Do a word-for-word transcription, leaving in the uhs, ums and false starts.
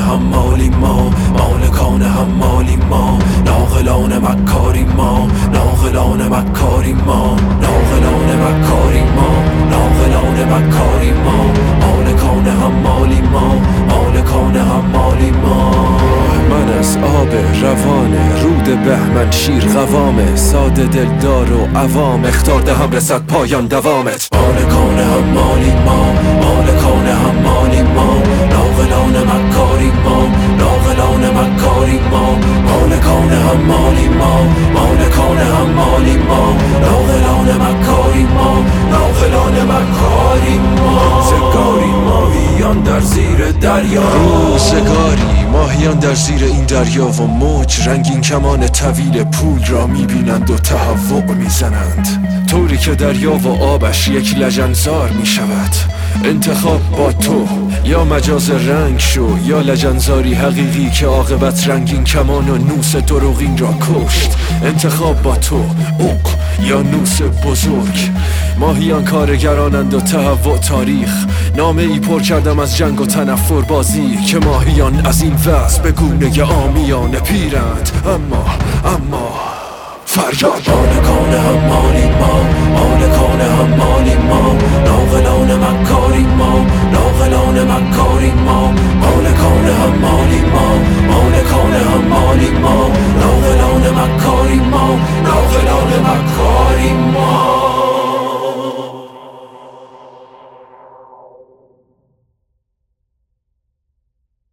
حمالی ما، مالکان حمالی ما، ناقلان مکاری ما، ناقلان مکاری ما، ناقلان مکاری ما، ناقلان مکاری ما، مالکان حمالی ما، مالکان حمالی ما. من از آب روان رود بهمن شیر قوامه، ساده دلدار و عوام، اختار دهم رسد پایان دوامت. مالکان حمالی ما، مالکان حمالی ما، ناقلان مکاری ما، ناقلان مکاری ما، مالکان حمالی ما، مالکان حمالی ما، ناقلان مکاری ما، ناقلان مکاری ما. روزگاری ماهیان در زیر دریا، روزگاری ماهیان در زیر این دریا و موج رنگین کمان طویل پول را میبینند و تهوع میزنند، طوری که دریا و آبش یک لجنزار میشود. انتخاب با تو، یا مجاز رنگ شو یا لجنزاری حقیقی که عاقبت رنگین کمان و نوس دروغین را کشت. انتخاب با تو، اوق یا نوس بزرگ. ماهیان کارگرانند و تهوع تاریخ، نامه ای پر کردم از جنگ و تنفر بازی که ماهیان از این وضع به گونه عامیانه پیرند. اما اما فریاد مالکان حمالی ما، مالکان حمالی ما، ناقلان مکاری ما، ناقلان